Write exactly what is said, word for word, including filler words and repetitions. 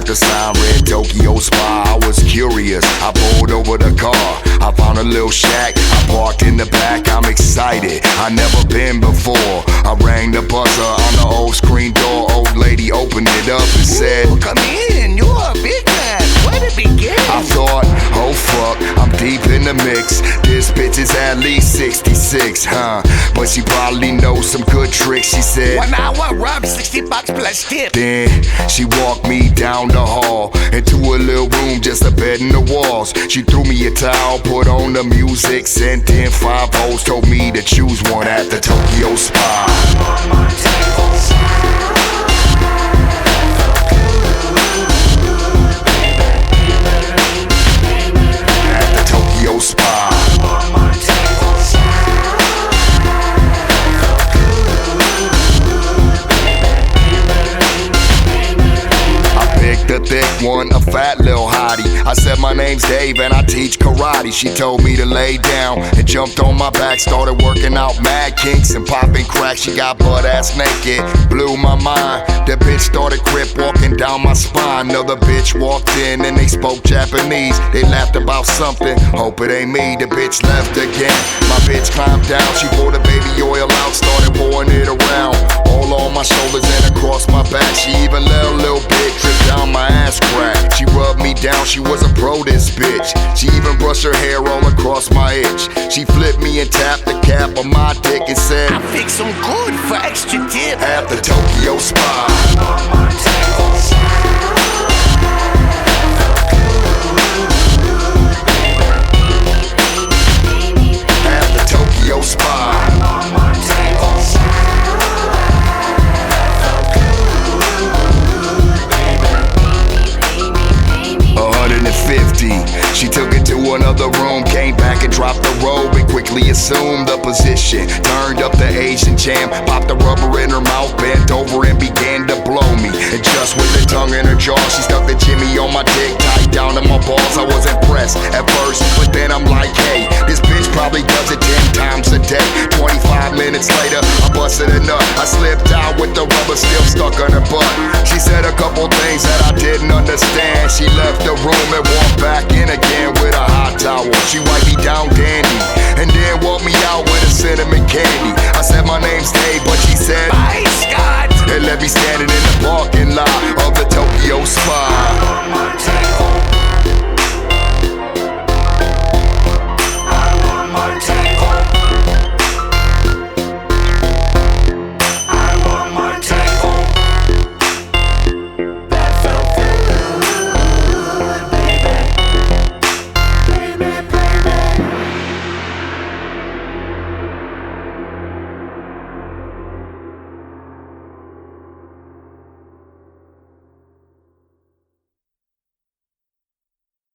the sign read Tokyo Spa. I was curious, I pulled over the car. I found a little shack, I parked in the back. I'm excited, I never been before. I rang the buzzer on the old screen door. Old lady opened it up and said, "Ooh, come in, you're a big man. Where to begin?" I thought, oh fuck, I'm deep in the mix. This bitch is at least sixty-six, huh? But she probably knows some good tricks. She said, "One hour rub, sixty bucks plus tip." Then she walked me down the hall into a little room, just a bed and the walls. She threw me a towel, put on the music, sent in five O's, told me to choose one at the Tokyo Spa. At the Tokyo Spa. The thick one, a fat little hottie. I said my name's Dave and I teach karate. She told me to lay down and jumped on my back. Started working out mad kinks and popping cracks. She got butt ass naked, blew my mind. The bitch started crip walking down my spine. Another bitch walked in and they spoke Japanese. They laughed about something, hope it ain't me. The bitch left again. My bitch climbed down, she poured the baby oil out, started pouring it around. All on my shoulders and across my back. She even let a little bit drip down my ass crack. She rubbed me down, she was a pro, this bitch. She even brushed her hair all across my itch. She flipped me and tapped the cap on my dick and said, "I fix some good for extra tip." At the Tokyo Spa. At the Tokyo Spa. fifty. She took it to another room, came back and dropped the robe and quickly assumed the position. Turned up the Asian jam, popped the rubber in her mouth, bent over and began to blow me. And just with the tongue in her jaw, she stuck the Jimmy on my dick, tight down to my balls. I was impressed at first, but then I'm like, hey, this bitch probably does it ten times a day. Twenty-five minutes later, I busted a nut. I slipped out with the rubber still stuck on her butt. She said a couple things that I didn't understand. She left the room and walked back in again with a hot towel. She wiped me down dandy